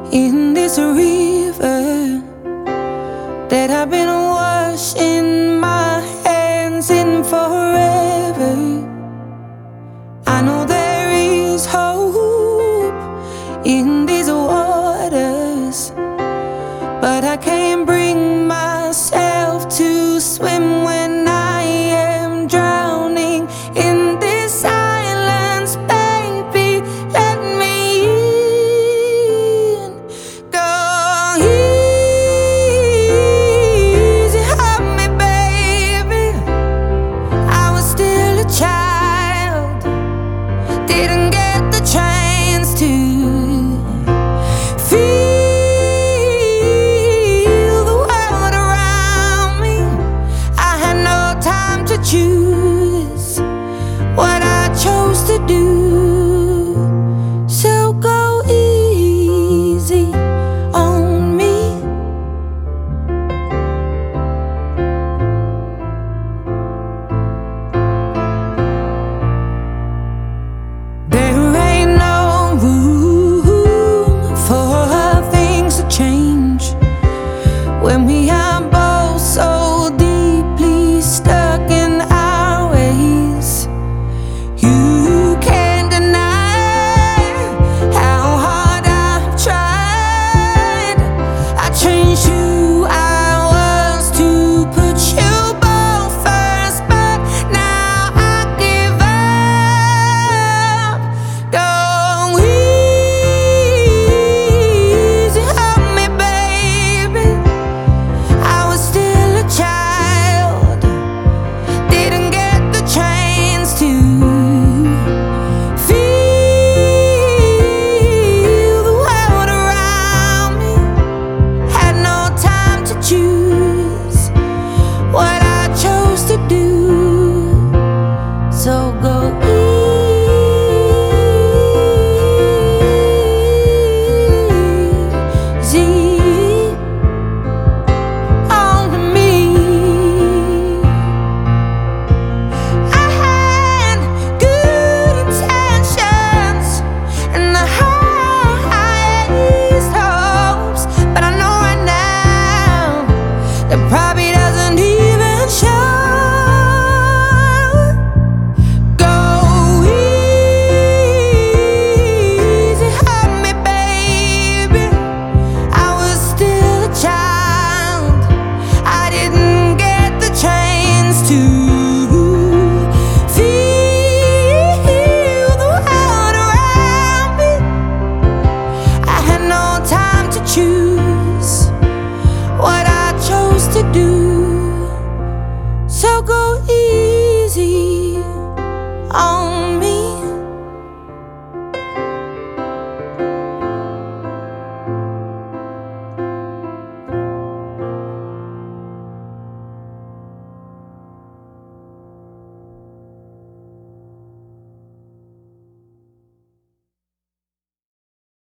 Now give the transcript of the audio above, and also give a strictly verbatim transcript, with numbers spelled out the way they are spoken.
in this river that I've been washing my hands in forever. I know there is hope in these waters, but I can't bring myself to swim when I am drowning in this silence. Baby, let me in. Go easy on me, baby. I was still a child, didn't get the chance to feel the world around me. I had no time to choose what I chose to do. So go easy on me. There ain't no room for things to change when we are both so deeply stuck in our ways. You can't deny how hard I've tried. I changed who I was to put you both first, but now I give up. Go easy on me, baby. I was still a child, didn't get the chance to feel the world around me. Had no time to choose what I chose to do. So go easy on me. I had good intentions and the highest hopes, but I know right now that probably doesn't even show. Go easy on me, baby. I was still a child, I didn't get the chance to feel the world around me. I had no time to choose what I chose to do. So go